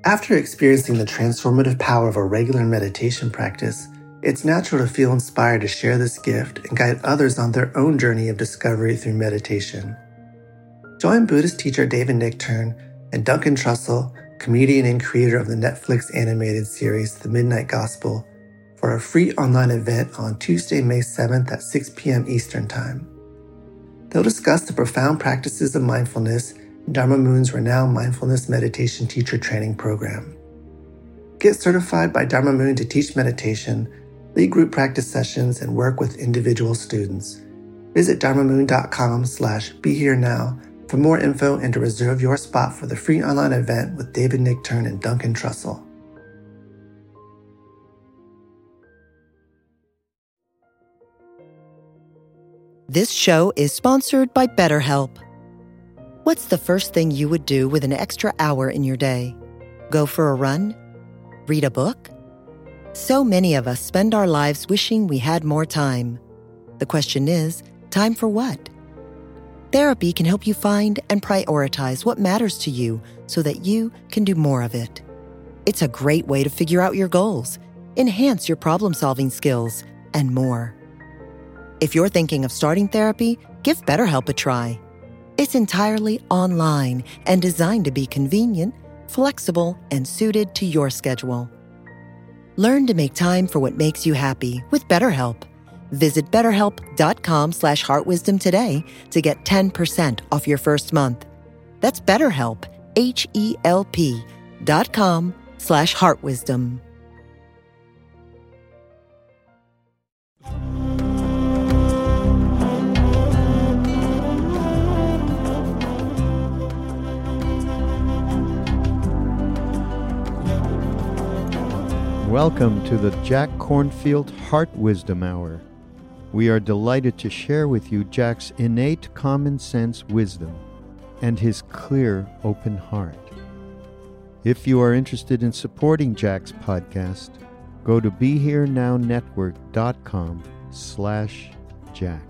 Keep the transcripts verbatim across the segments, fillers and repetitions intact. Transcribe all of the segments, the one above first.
After experiencing the transformative power of a regular meditation practice, it's natural to feel inspired to share this gift and guide others on their own journey of discovery through meditation. Join Buddhist teacher David Nichtern and Duncan Trussell, comedian and creator of the Netflix animated series The Midnight Gospel, for a free online event on Tuesday, May seventh at six p.m. Eastern Time. They'll discuss the profound practices of mindfulness in Dharma Moon's renowned mindfulness meditation teacher training program. Get certified by Dharma Moon to teach meditation, lead group practice sessions, and work with individual students. Visit dharmamoon.com slash be here now for more info and to reserve your spot for the free online event with David Nichtern and Duncan Trussell. This show is sponsored by BetterHelp. What's the first thing you would do with an extra hour in your day? Go for a run? Read a book? So many of us spend our lives wishing we had more time. The question is, time for what? Therapy can help you find and prioritize what matters to you so that you can do more of it. It's a great way to figure out your goals, enhance your problem-solving skills, and more. If you're thinking of starting therapy, give BetterHelp a try. It's entirely online and designed to be convenient, flexible, and suited to your schedule. Learn to make time for what makes you happy with BetterHelp. Visit betterhelp.com slash heartwisdom today to get ten percent off your first month. That's BetterHelp, H-E-L-P dot com slash heartwisdom. Welcome to the Jack Kornfield Heart Wisdom Hour. We are delighted to share with you Jack's innate common sense wisdom and his clear, open heart. If you are interested in supporting Jack's podcast, go to BeHereNowNetwork.com slash Jack.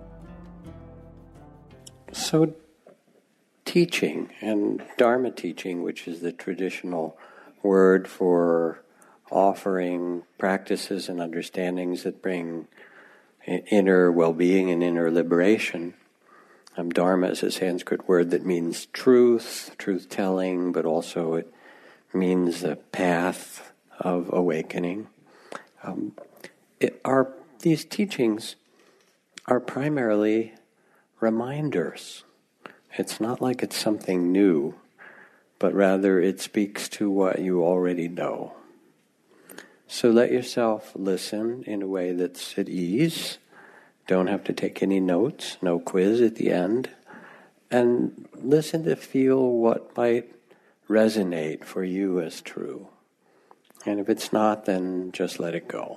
So teaching and Dharma teaching, which is the traditional word for offering practices and understandings that bring inner well-being and inner liberation. Um, Dharma is a Sanskrit word that means truth, truth-telling, but also it means the path of awakening. Um, it, our, these teachings are primarily reminders. It's not like it's something new, but rather it speaks to what you already know. So let yourself listen in a way that's at ease. Don't have to take any notes, no quiz at the end. And listen to feel what might resonate for you as true. And if it's not, then just let it go.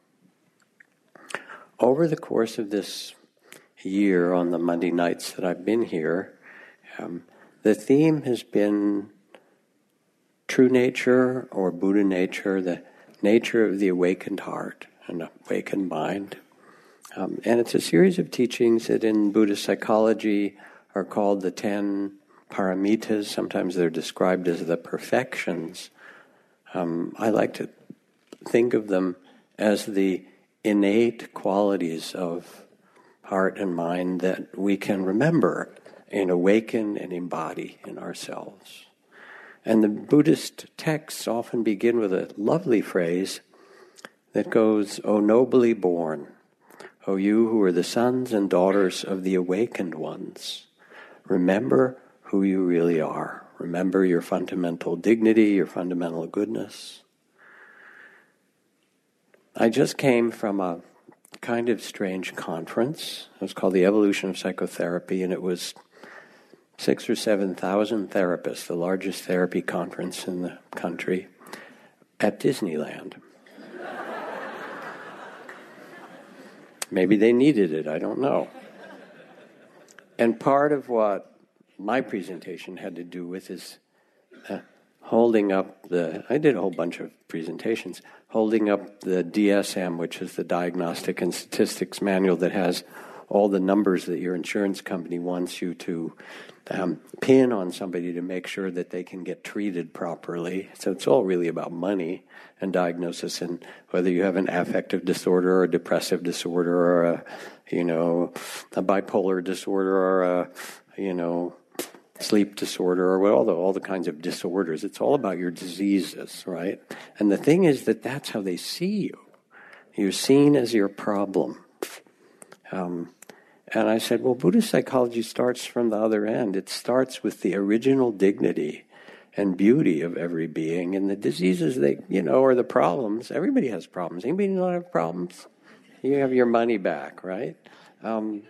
Over the course of this year, on the Monday nights that I've been here, um, the theme has been true nature or Buddha nature, the nature of the awakened heart and awakened mind. Um, and it's a series of teachings that in Buddhist psychology are called the ten paramitas. Sometimes they're described as the perfections. Um, I like to think of them as the innate qualities of heart and mind that we can remember and awaken and embody in ourselves. And the Buddhist texts often begin with a lovely phrase that goes, "O nobly born, O you who are the sons and daughters of the awakened ones, remember who you really are. Remember your fundamental dignity, your fundamental goodness." I just came from a kind of strange conference. It was called the Evolution of Psychotherapy, and it was six or seven thousand therapists, the largest therapy conference in the country, at Disneyland. Maybe they needed it, I don't know. And part of what my presentation had to do with is uh, holding up the, I did a whole bunch of presentations, holding up the D S M, which is the Diagnostic and Statistics Manual that has all the numbers that your insurance company wants you to um, pin on somebody to make sure that they can get treated properly. So it's all really about money and diagnosis, and whether you have an affective disorder or a depressive disorder or a, you know, a bipolar disorder or a, you know, sleep disorder or all the all the kinds of disorders. It's all about your diseases, right? And the thing is that that's how they see you. You're seen as your problem. Um, and I said, well, Buddhist psychology starts from the other end. It starts with the original dignity and beauty of every being, and the diseases, they, you know, are the problems. Everybody has problems. Anybody not have problems? You have your money back, right? Um,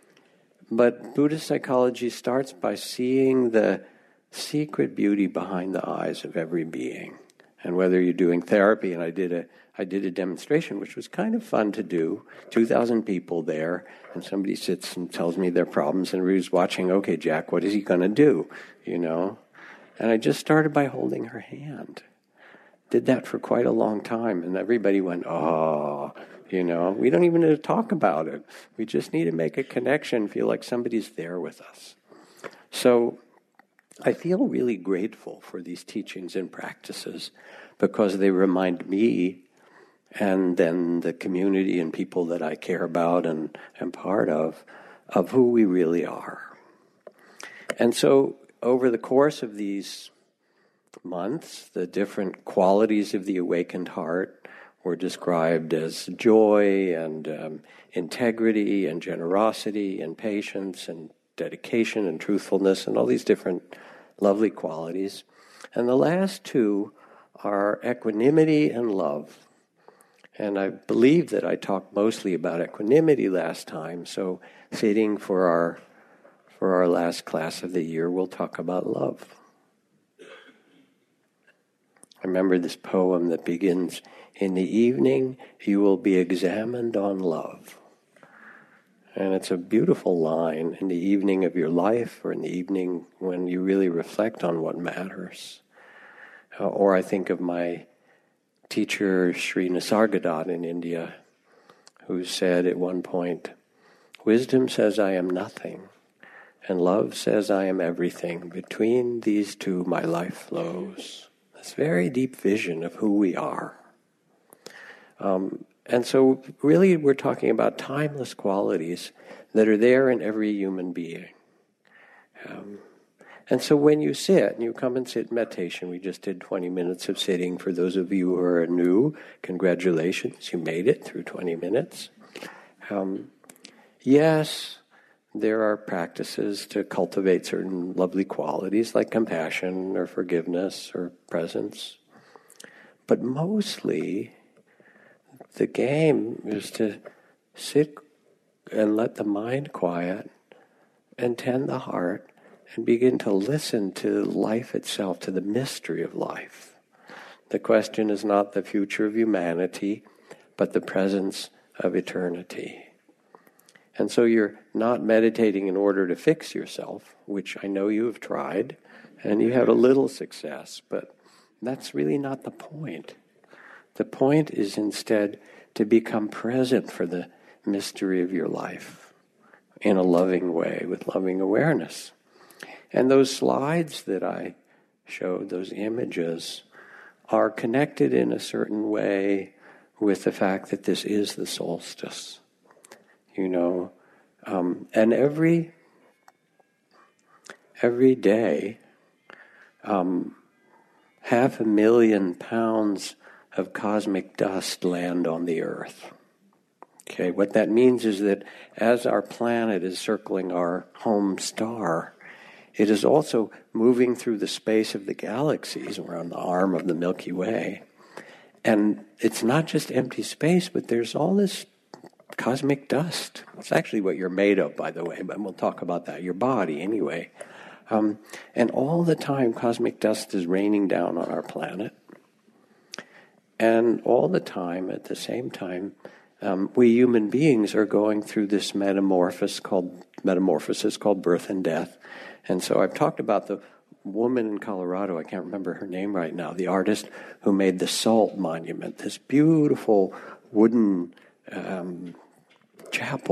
but Buddhist psychology starts by seeing the secret beauty behind the eyes of every being. And whether you're doing therapy, and I did a I did a demonstration, which was kind of fun to do, two thousand people there, and somebody sits and tells me their problems, and everybody's watching, okay, Jack, what is he going to do, you know? And I just started by holding her hand. Did that for quite a long time, and everybody went, oh, you know, we don't even need to talk about it. We just need to make a connection, feel like somebody's there with us. So I feel really grateful for these teachings and practices because they remind me and then the community and people that I care about and am part of, of who we really are. And so over the course of these months, the different qualities of the awakened heart were described as joy and um, integrity and generosity and patience and dedication and truthfulness and all these different lovely qualities. And the last two are equanimity and love. And I believe that I talked mostly about equanimity last time, so fitting for our for our last class of the year, we'll talk about love. I remember this poem that begins, "In the evening you will be examined on love." And it's a beautiful line, in the evening of your life or in the evening when you really reflect on what matters. Uh, or I think of my teacher, Sri Nisargadatta in India, who said at one point, "Wisdom says I am nothing, and love says I am everything. Between these two my life flows." This very deep vision of who we are. Um, and so really we're talking about timeless qualities that are there in every human being. Um, And so when you sit, and you come and sit in meditation, we just did twenty minutes of sitting. For those of you who are new, congratulations, you made it through twenty minutes. Um, yes, there are practices to cultivate certain lovely qualities like compassion or forgiveness or presence. But mostly, the game is to sit and let the mind quiet and tend the heart and begin to listen to life itself, to the mystery of life. The question is not the future of humanity, but the presence of eternity. And so you're not meditating in order to fix yourself, which I know you have tried, and you had a little success, but that's really not the point. The point is instead to become present for the mystery of your life in a loving way, with loving awareness. And those slides that I showed, those images, are connected in a certain way with the fact that this is the solstice. You know, um, and every every day, um, half a million pounds of cosmic dust land on the earth. Okay, what that means is that as our planet is circling our home star, it is also moving through the space of the galaxies around the arm of the Milky Way. And it's not just empty space, but there's all this cosmic dust. It's actually what you're made of, by the way, but we'll talk about that, your body anyway. Um, and all the time, cosmic dust is raining down on our planet. And all the time, at the same time, um, we human beings are going through this metamorphosis called, metamorphosis called birth and death. And so I've talked about the woman in Colorado, I can't remember her name right now, the artist who made the Salt Monument, this beautiful wooden um, chapel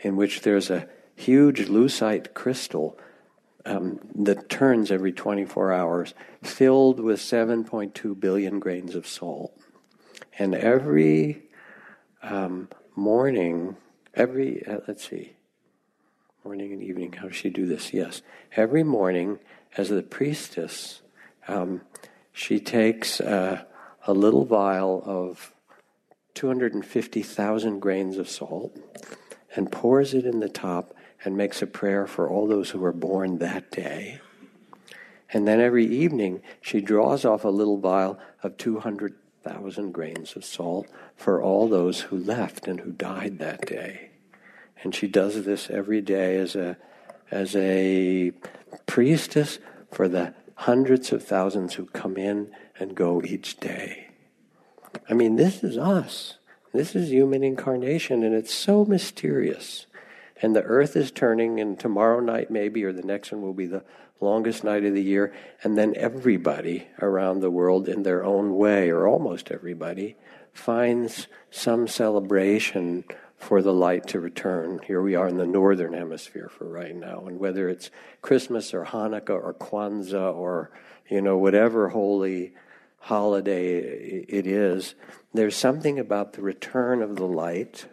in which there's a huge lucite crystal um, that turns every twenty-four hours, filled with seven point two billion grains of salt. And every um, morning, every, uh, let's see, morning and evening, how does she do this? Yes. Every morning, as the priestess, um, she takes uh, a little vial of two hundred fifty thousand grains of salt and pours it in the top and makes a prayer for all those who were born that day. And then every evening, she draws off a little vial of two hundred thousand grains of salt for all those who left and who died that day. And she does this every day as a as a priestess for the hundreds of thousands who come in and go each day. I mean, this is us. This is human incarnation, and it's so mysterious. And the earth is turning, and tomorrow night maybe, or the next one will be the longest night of the year, and then everybody around the world in their own way, or almost everybody, finds some celebration for the light to return. Here we are in the northern hemisphere for right now, and whether it's Christmas or Hanukkah or Kwanzaa or, you know, whatever holy holiday it is, there's something about the return of the light.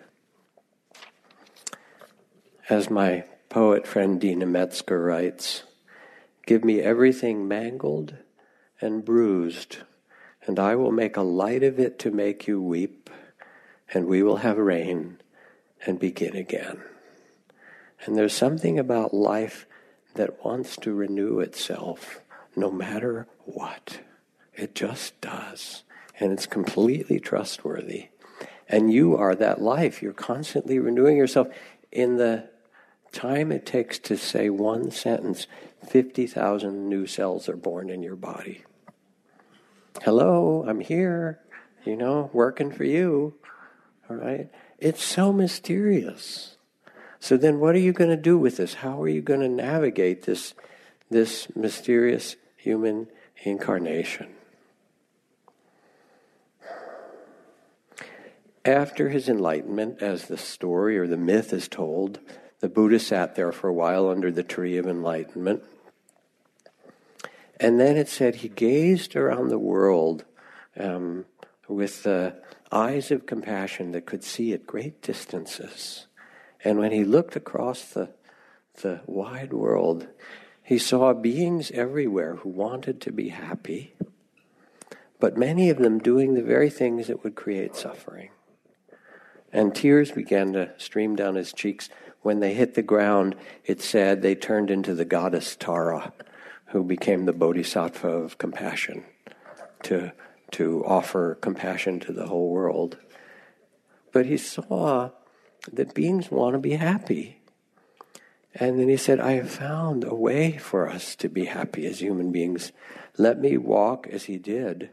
As my poet friend Dina Metzger writes, "Give me everything mangled and bruised, and I will make a light of it to make you weep, and we will have rain and begin again." And there's something about life that wants to renew itself no matter what. It just does. And it's completely trustworthy. And you are that life. You're constantly renewing yourself. In the time it takes to say one sentence, fifty thousand new cells are born in your body. Hello, I'm here, you know, working for you. All right? It's so mysterious. So then what are you going to do with this? How are you going to navigate this, this mysterious human incarnation? After his enlightenment, as the story or the myth is told, the Buddha sat there for a while under the tree of enlightenment. And then it said he gazed around the world um, with the eyes of compassion that could see at great distances. And when he looked across the, the wide world, he saw beings everywhere who wanted to be happy, but many of them doing the very things that would create suffering. And tears began to stream down his cheeks. When they hit the ground, it's said they turned into the goddess Tara, who became the bodhisattva of compassion, to, to offer compassion to the whole world. But he saw that beings want to be happy. And then he said, I have found a way for us to be happy as human beings. Let me walk as he did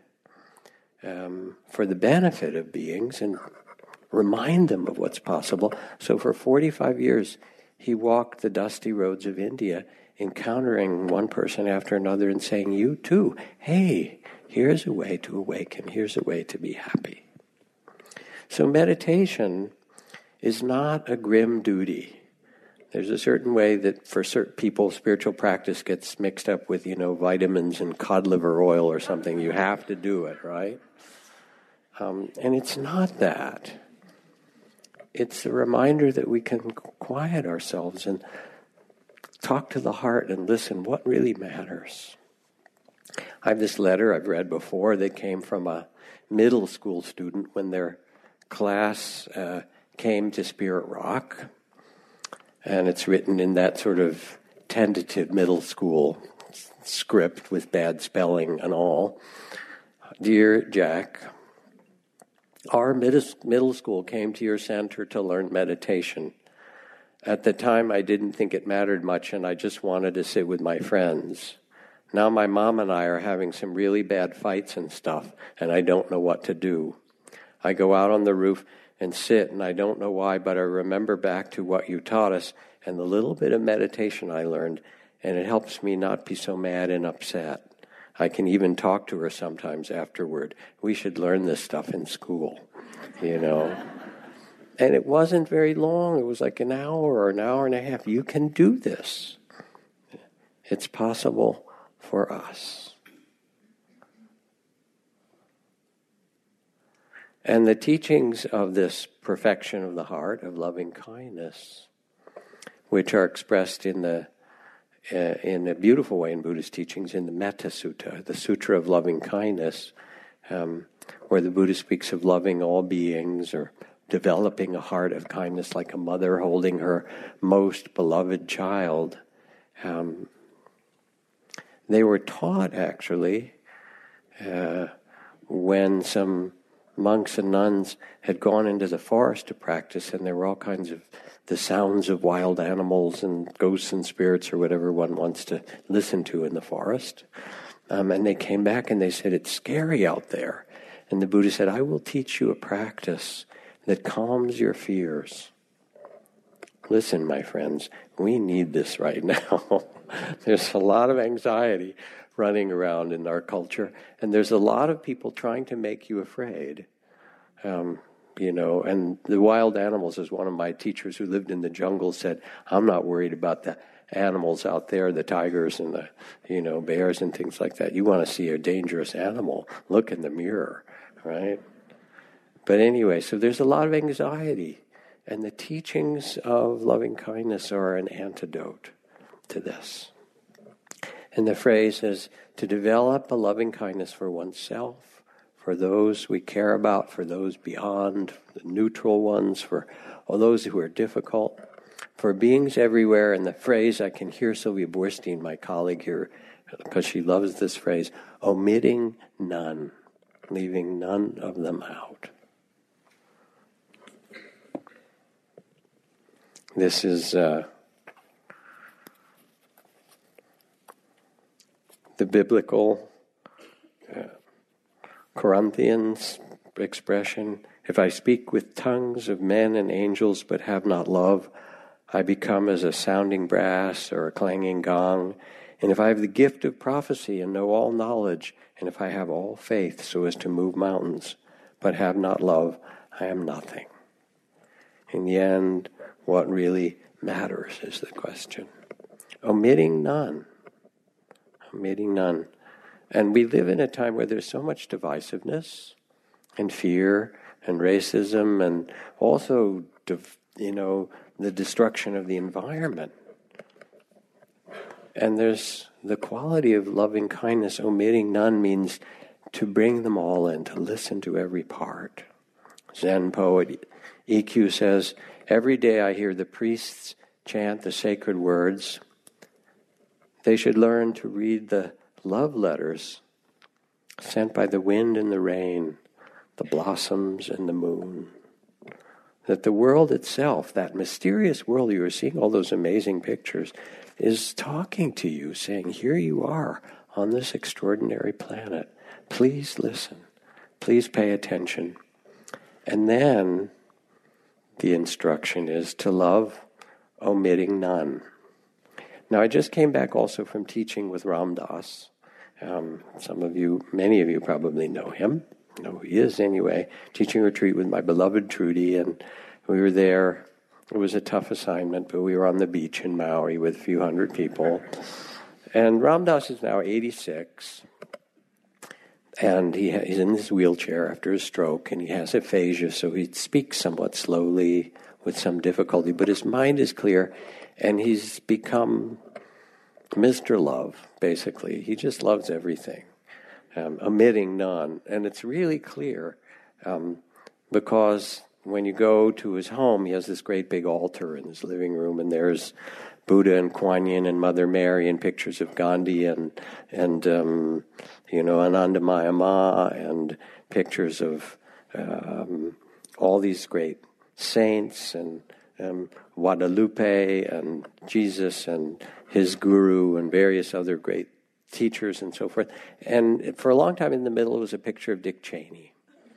um, for the benefit of beings and remind them of what's possible. So for forty-five years, he walked the dusty roads of India, encountering one person after another and saying, you too, hey, here's a way to awaken, here's a way to be happy. So meditation is not a grim duty. There's a certain way that for certain people, spiritual practice gets mixed up with, you know, vitamins and cod liver oil or something. You have to do it, right? Um, and it's not that. It's a reminder that we can quiet ourselves and talk to the heart and listen what really matters. I have this letter I've read before that came from a middle school student when their class uh, came to Spirit Rock. And it's written in that sort of tentative middle school script with bad spelling and all. Dear Jack, our middle school came to your center to learn meditation. At the time, I didn't think it mattered much, and I just wanted to sit with my friends. Now my mom and I are having some really bad fights and stuff, and I don't know what to do. I go out on the roof and sit, and I don't know why, but I remember back to what you taught us and the little bit of meditation I learned, and it helps me not be so mad and upset. I can even talk to her sometimes afterward. We should learn this stuff in school, you know. And it wasn't very long. It was like an hour or an hour and a half. You can do this. It's possible for us. And the teachings of this perfection of the heart, of loving kindness, which are expressed in the uh, in a beautiful way in Buddhist teachings, in the Metta Sutta, the Sutra of Loving Kindness, um, where the Buddha speaks of loving all beings or developing a heart of kindness like a mother holding her most beloved child. Um, they were taught, actually, uh, when some monks and nuns had gone into the forest to practice, and there were all kinds of the sounds of wild animals and ghosts and spirits or whatever one wants to listen to in the forest. Um, and they came back and they said, it's scary out there. And the Buddha said, I will teach you a practice that calms your fears. Listen, my friends, we need this right now. There's a lot of anxiety running around in our culture, and there's a lot of people trying to make you afraid. Um, you know, and the wild animals, as one of my teachers who lived in the jungle said, I'm not worried about the animals out there, the tigers and the, you know, bears and things like that. You want to see a dangerous animal, look in the mirror, right? But anyway, so there's a lot of anxiety, and the teachings of loving kindness are an antidote to this. And the phrase is to develop a loving kindness for oneself, for those we care about, for those beyond, the neutral ones, for all those who are difficult, for beings everywhere. And the phrase, I can hear Sylvia Boorstein, my colleague here, because she loves this phrase, omitting none, leaving none of them out. This is uh, the biblical uh, Corinthians expression. If I speak with tongues of men and angels but have not love, I become as a sounding brass or a clanging gong. And if I have the gift of prophecy and know all knowledge, and if I have all faith so as to move mountains, but have not love, I am nothing. In the end, what really matters is the question. Omitting none. Omitting none. And we live in a time where there's so much divisiveness and fear and racism and also, you know, the destruction of the environment. And there's the quality of loving kindness. Omitting none means to bring them all in, to listen to every part. Zen poet E Q says, every day I hear the priests chant the sacred words. They should learn to read the love letters sent by the wind and the rain, the blossoms and the moon. That the world itself, that mysterious world you are seeing, all those amazing pictures, is talking to you, saying, here you are on this extraordinary planet. Please listen. Please pay attention. And then the instruction is to love, omitting none. Now, I just came back also from teaching with Ram Dass. Um, some of you, many of you probably know him. Know who he is anyway. Teaching retreat with my beloved Trudy, and we were there. It was a tough assignment, but we were on the beach in Maui with a few hundred people. And Ram Dass is now eighty-six, and he ha- he's in his wheelchair after his stroke, and he has aphasia, so he speaks somewhat slowly with some difficulty, but his mind is clear, and he's become Mister Love, basically. He just loves everything, um, omitting none. And it's really clear um, because when you go to his home, he has this great big altar in his living room, and there's Buddha and Kuan Yin and Mother Mary and pictures of Gandhi and, and um, you know, Anandamaya Ma and pictures of um, all these great saints and um, Guadalupe and Jesus and his guru and various other great teachers and so forth. And for a long time in the middle was a picture of Dick Cheney.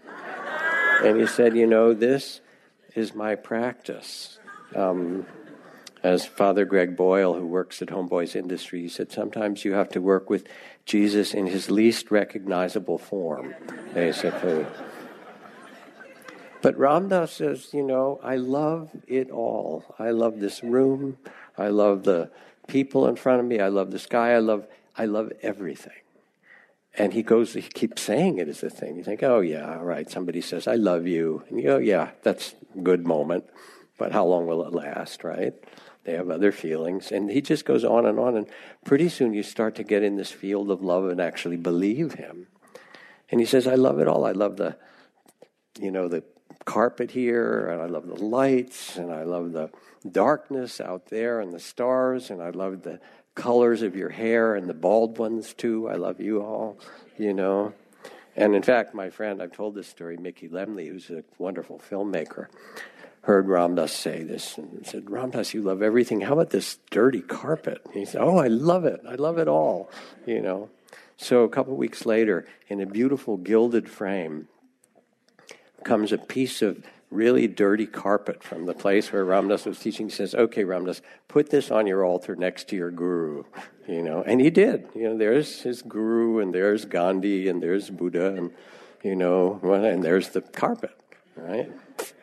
And he said, you know, this is my practice. Um, as Father Greg Boyle, who works at Homeboys Industry, he said, sometimes you have to work with Jesus in his least recognizable form, basically. But Ram Dass says, you know, I love it all. I love this room. I love the people in front of me. I love the sky. I love, I love everything. And he goes, he keeps saying it as a thing. You think, oh yeah, all right. Somebody says, I love you. And you go, yeah, that's a good moment. But how long will it last, right? They have other feelings. And he just goes on and on. And pretty soon you start to get in this field of love and actually believe him. And he says, I love it all. I love the, you know, the carpet here, and I love the lights, and I love the darkness out there and the stars, and I love the colors of your hair and the bald ones too. I love you all, you know. And in fact, my friend, I've told this story, Mickey Lemley, who's a wonderful filmmaker, heard Ram Dass say this and said, Ram Dass, you love everything. How about this dirty carpet? And he said, oh, I love it. I love it all, you know. So a couple weeks later, in a beautiful gilded frame, comes a piece of really dirty carpet from the place where Ram Dass was teaching. He says, okay, Ram Dass, put this on your altar next to your guru, you know. And he did. You know, there's his guru, and there's Gandhi, and there's Buddha, and, you know, and there's the carpet, right?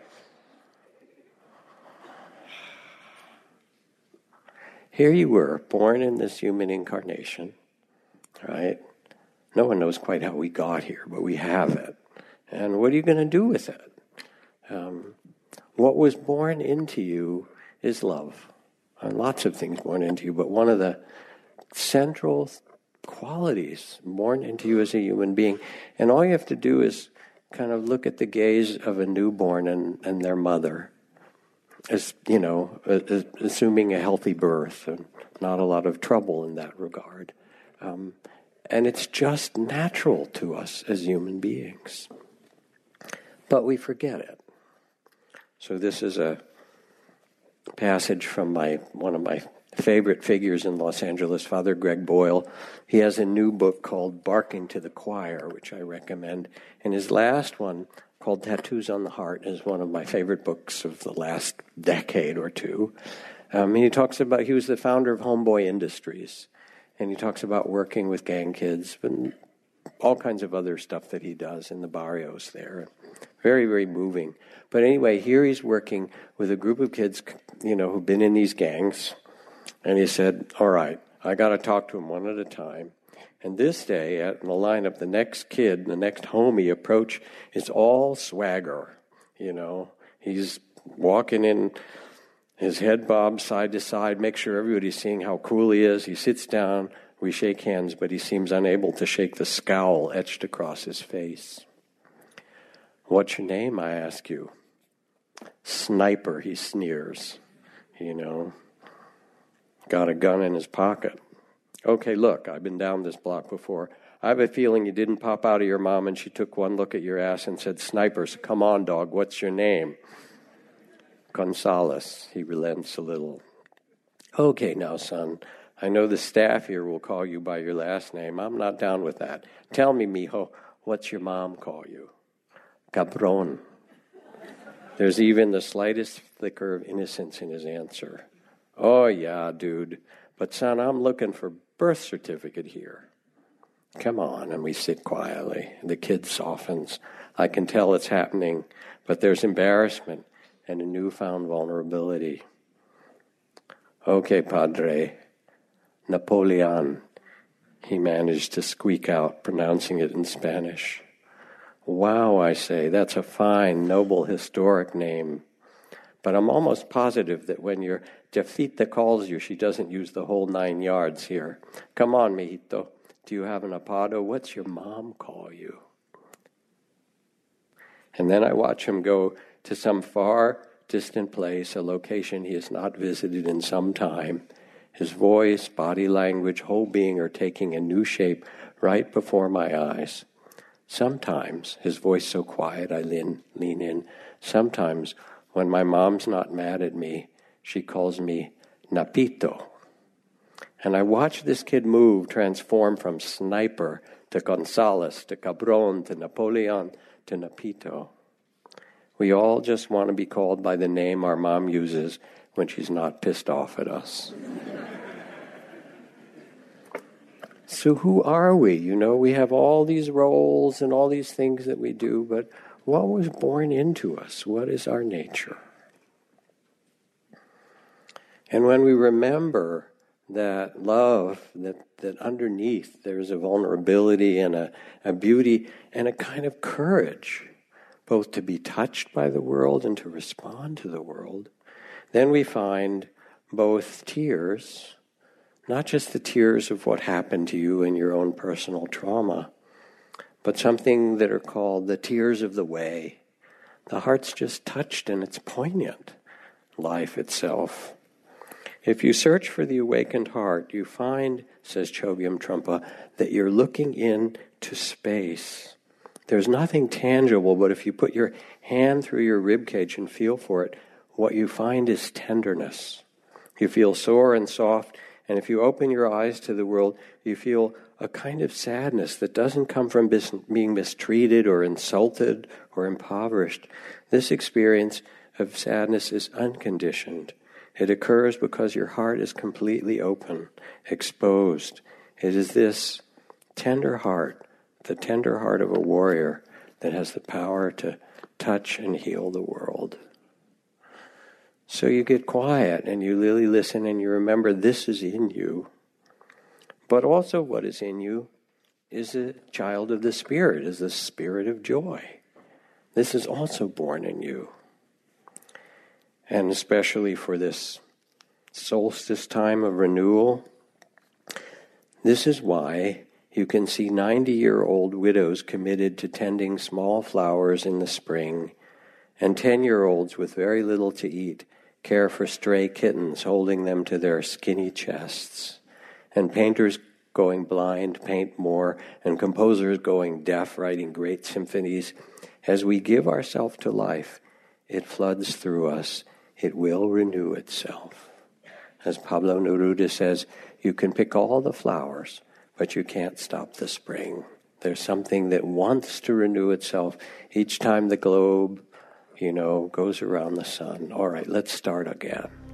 Here you were, born in this human incarnation, right? No one knows quite how we got here, but we have it. And what are you going to do with it? Um, what was born into you is love. And lots of things born into you, but one of the central qualities born into you as a human being, and all you have to do is kind of look at the gaze of a newborn and, and their mother, as, you know, as, assuming a healthy birth and not a lot of trouble in that regard. Um, and it's just natural to us as human beings. But we forget it. So this is a passage from my one of my favorite figures in Los Angeles, Father Greg Boyle. He has a new book called Barking to the Choir, which I recommend. And his last one, called Tattoos on the Heart, is one of my favorite books of the last decade or two. Um, and he talks about, he was the founder of Homeboy Industries. And he talks about working with gang kids and all kinds of other stuff that he does in the barrios there. Very, very moving. But anyway, here he's working with a group of kids, you know, who've been in these gangs. And he said, all right, I got to talk to them one at a time. And this day, at the lineup, the next kid, the next homie approach is all swagger, you know. He's walking in, his head bobs side to side, make sure everybody's seeing how cool he is. He sits down, we shake hands, but he seems unable to shake the scowl etched across his face. What's your name, I ask you? Sniper, he sneers, you know. Got a gun in his pocket. Okay, look, I've been down this block before. I have a feeling you didn't pop out of your mom and she took one look at your ass and said, Snipers, come on, dog, what's your name? Gonzalez, he relents a little. Okay, now, son, I know the staff here will call you by your last name. I'm not down with that. Tell me, mijo, what's your mom call you? Cabron. There's even the slightest flicker of innocence in his answer. Oh, yeah, dude. But, son, I'm looking for birth certificate here. Come on, and we sit quietly. The kid softens. I can tell it's happening, but there's embarrassment and a newfound vulnerability. Okay, Padre. Napoleon, he managed to squeak out, pronouncing it in Spanish. Wow, I say, that's a fine, noble, historic name. But I'm almost positive that when your Jefita calls you, she doesn't use the whole nine yards here. Come on, mijito. Do you have an apado? What's your mom call you? And then I watch him go to some far distant place, a location he has not visited in some time. His voice, body language, whole being are taking a new shape right before my eyes. Sometimes, his voice so quiet I lean, lean in, sometimes when my mom's not mad at me, she calls me Napito. And I watch this kid move, transform from Sniper to Gonzalez to Cabron to Napoleon to Napito. We all just want to be called by the name our mom uses when she's not pissed off at us. So who are we? You know, we have all these roles and all these things that we do, but what was born into us? What is our nature? And when we remember that love, that, that underneath there's a vulnerability and a, a beauty and a kind of courage, both to be touched by the world and to respond to the world, then we find both tears, not just the tears of what happened to you in your own personal trauma, but something that are called the tears of the way. The heart's just touched and it's poignant, life itself. If you search for the awakened heart, you find, says Chogyam Trungpa, that you're looking into space. There's nothing tangible, but if you put your hand through your ribcage and feel for it, what you find is tenderness. You feel sore and soft, and if you open your eyes to the world, you feel a kind of sadness that doesn't come from bis- being mistreated or insulted or impoverished. This experience of sadness is unconditioned. It occurs because your heart is completely open, exposed. It is this tender heart, the tender heart of a warrior, that has the power to touch and heal the world. So you get quiet and you really listen and you remember this is in you. But also what is in you is a child of the Spirit, is the spirit of joy. This is also born in you. And especially for this solstice time of renewal, this is why you can see ninety-year-old widows committed to tending small flowers in the spring, and ten-year-olds with very little to eat care for stray kittens, holding them to their skinny chests, and painters going blind paint more, and composers going deaf writing great symphonies. As we give ourselves to life, it floods through us. It will renew itself. As Pablo Neruda says, you can pick all the flowers, but you can't stop the spring. There's something that wants to renew itself each time the globe, you know, goes around the sun. All right, let's start again.